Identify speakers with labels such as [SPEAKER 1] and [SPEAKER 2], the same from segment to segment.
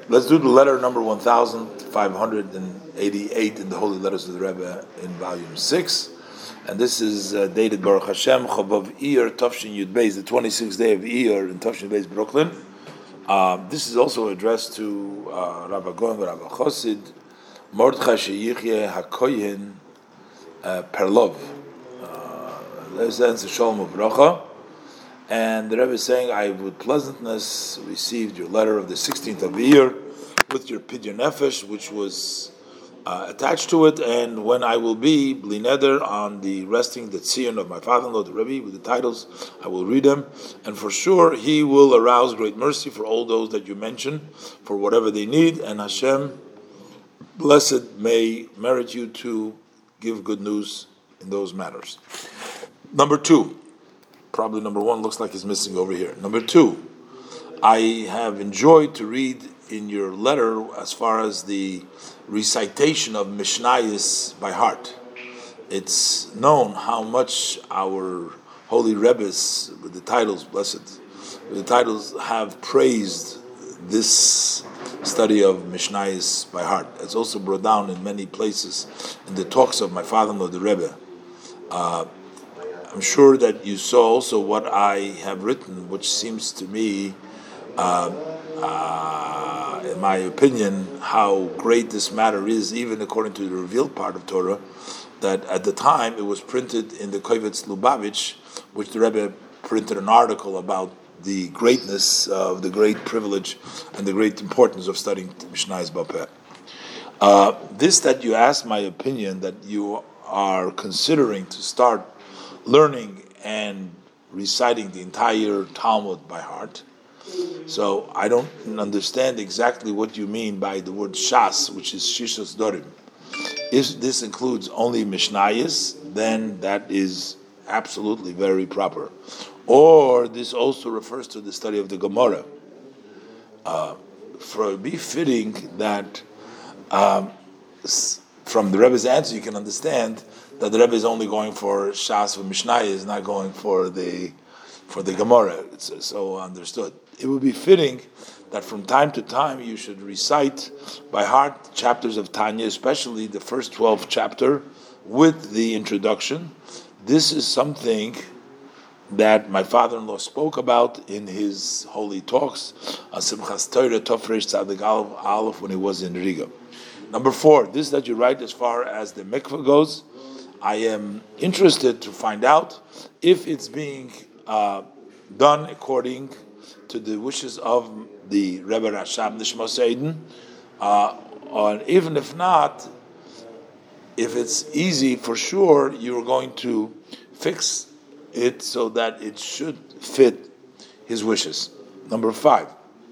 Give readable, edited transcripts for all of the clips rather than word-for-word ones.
[SPEAKER 1] Let's do the letter number 1588 in the Holy Letters of the Rebbe in volume 6. And this is dated Baruch Hashem, Chobav Iyar, Tafshin Yud Beis, the 26th day of Iyar in Tafshin Beis, Brooklyn. This is also addressed to Rabbi Goen, Rabbi Chosid, Mordechai Sheyichye HaKoyin Perlov. There's the answer, Shalom Uvracha. And the Rebbe is saying, I with pleasantness received your letter of the 16th of the year with your Pidyon Nefesh, which was attached to it, and when I will be Bli Neder on the resting the Tzion of my father-in-law, the Rebbe, with the titles, I will read them, and for sure he will arouse great mercy for all those that you mention, for whatever they need, and Hashem, blessed, may merit you to give good news in those matters. Number 2. Probably number 1 looks like it's missing over here. Number 2, I have enjoyed to read in your letter as far as the recitation of Mishnayos by heart. It's known how much our holy Rebbes, with the titles, blessed, with the titles have praised this study of Mishnayos by heart. It's also brought down in many places in the talks of my father-in-law, the Rebbe. I'm sure that you saw also what I have written, which seems to me, in my opinion, how great this matter is, even according to the revealed part of Torah, that at the time it was printed in the Kovetz Lubavitch, which the Rebbe printed an article about the greatness of the great privilege and the great importance of studying Mishnayos Bapeh. This that you asked my opinion, that you are considering to start learning and reciting the entire Talmud by heart. So I don't understand exactly what you mean by the word Shas, which is Shishos Dorim. If this includes only Mishnayos, then that is absolutely very proper. Or this also refers to the study of the Gemara. For it be fitting that from the Rebbe's answer you can understand that the Rebbe is only going for Shas for Mishnah, is not going for the Gemara. It's so understood. It would be fitting that from time to time you should recite by heart chapters of Tanya, especially the first 12 chapter with the introduction. This is something that my father-in-law spoke about in his holy talks on Simchas Torah Tofresh Tzadik Aleph when he was in Riga. Number 4, this that you write as far as the mikveh goes, I am interested to find out if it's being done according to the wishes of the Rebbe Rashab Nishmas Eden, or even if not, if it's easy, for sure you're going to fix it so that it should fit his wishes. Number 5,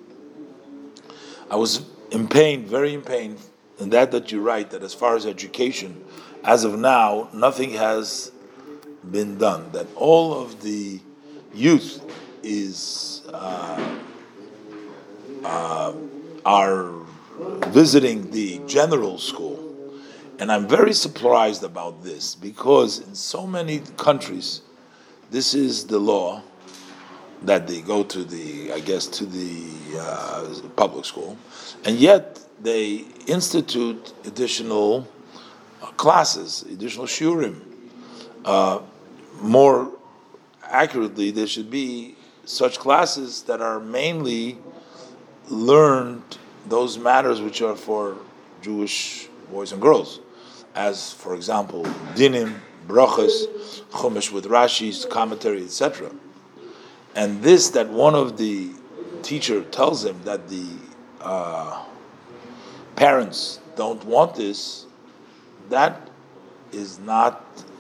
[SPEAKER 1] I was in pain, very in pain, and that you write that as far as education, as of now, nothing has been done. That all of the youth are visiting the general school, and I'm very surprised about this because in so many countries, this is the law that they go to the public school, and yet they institute additional classes, additional shurim. More accurately, there should be such classes that are mainly learned those matters which are for Jewish boys and girls, as, for example, dinim, brachas, chumash with Rashi's commentary, etc. And this, that one of the teacher tells him that the parents don't want this, that is not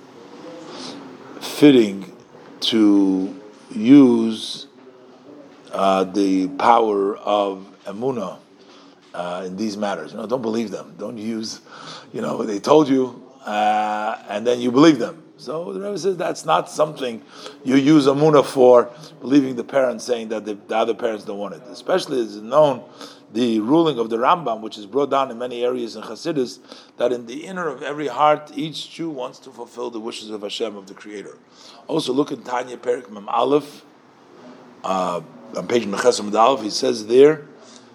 [SPEAKER 1] fitting to use the power of emunah in these matters. Don't believe them. Don't use, they told you, and then you believe them. So the Rebbe says that's not something you use emunah for, believing the parents saying that the other parents don't want it. Especially as is known the ruling of the Rambam, which is brought down in many areas in Chassidus, that in the inner of every heart, each Jew wants to fulfill the wishes of Hashem, of the Creator. Also, look in Tanya Perik Mem Aleph, on page Meches Amud Aleph, he says there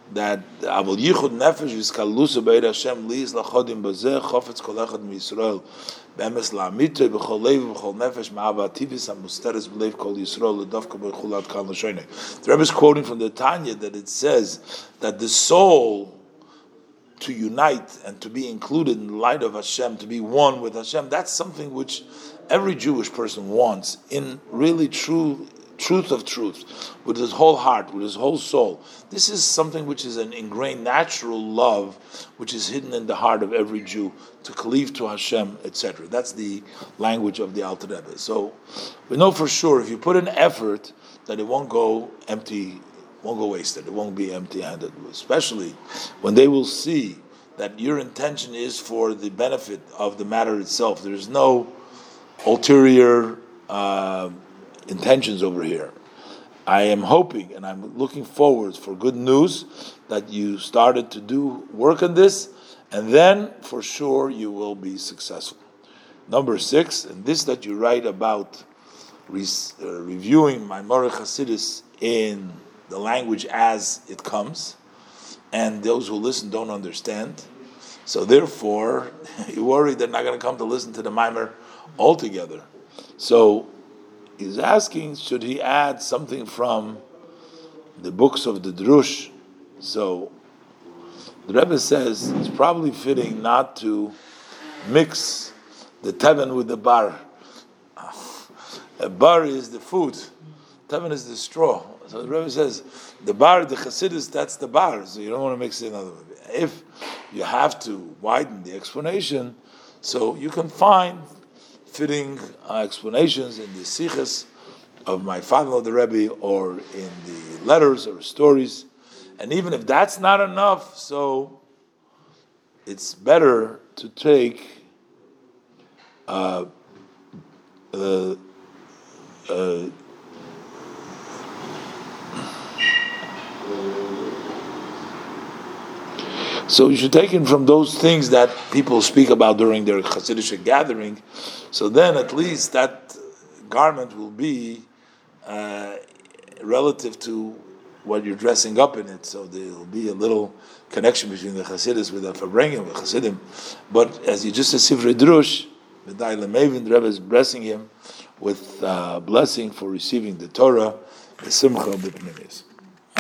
[SPEAKER 1] that Avol Yichud Nefesh is Kalusa Beir Hashem Liz Lachodim Bazeh Chofetz Kol Echad MiYisrael Be'emes La'amitre B'chol Lev B'chol Nefesh Ma'ava Ativis HaMusteres B'lev Kol Yisrael L'dovka B'chulat Kal L'shoynei. The Rebbe is quoting from the Tanya that it says that the soul to unite and to be included in the light of Hashem, to be one with Hashem, that's something which every Jewish person wants in really truth of truth, with his whole heart, with his whole soul. This is something which is an ingrained natural love, which is hidden in the heart of every Jew, to cleave to Hashem, etc. That's the language of the Alter Rebbe. So we know for sure if you put in effort that it won't go empty, won't go wasted, it won't be empty-handed, especially when they will see that your intention is for the benefit of the matter itself. There is no ulterior intentions over here. I am hoping and I'm looking forward for good news that you started to do work on this, and then for sure you will be successful. Number 6, and this that you write about reviewing Maimorei Chassidus in the language as it comes, and those who listen don't understand. So therefore, you worry they're not going to come to listen to the Maimer altogether. So he's asking, should he add something from the books of the Drush? So the Rebbe says it's probably fitting not to mix the teven with the bar. A bar is the food, teven is the straw. So the Rebbe says, the bar, the Chassidus, that's the bar, so you don't want to mix it another way. If you have to widen the explanation, so you can find fitting explanations in the Sichos of my father, the Rebbe, or in the letters or stories. And even if that's not enough, so it's better to take so you should take it from those things that people speak about during their Hasidic gathering. So then at least that garment will be relative to what you're dressing up in it. So there will be a little connection between the Hasidus with the Farbrengen, with Hasidim. But as you just said, Sifrei Drush, the Rebbe is blessing him with blessing for receiving the Torah, the Simcha B'Pnimis.